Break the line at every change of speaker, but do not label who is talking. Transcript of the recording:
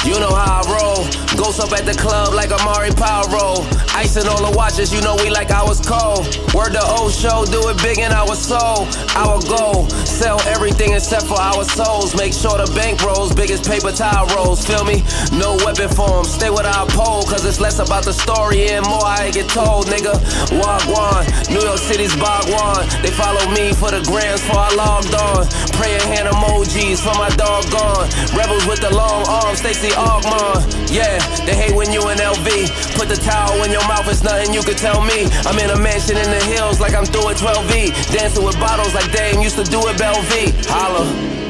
You know how I roll. Ghost up at the club like Amari Power roll. Icing all the watches, you know we like ours cold. Word to old show, do it big in our soul. Our goal, sell everything except for our souls. Make sure the bank rolls, biggest paper towel rolls. Feel me? No weapon form, stay with our pole. Cause it's less about the story and more I get told, nigga. Wagwan, New York City's Bhagwan. They follow me for the grams before I logged on. Prayer hand emojis for my dog gone. Rebels with the long arms, Stacey Ogman. Yeah, they hate when you in LV. Put the towel in your mouth, it's nothing you can tell me. I'm in a mansion in the hills like I'm through at 12V. Dancing with bottles like Dame used to do at Bellevue. Holla.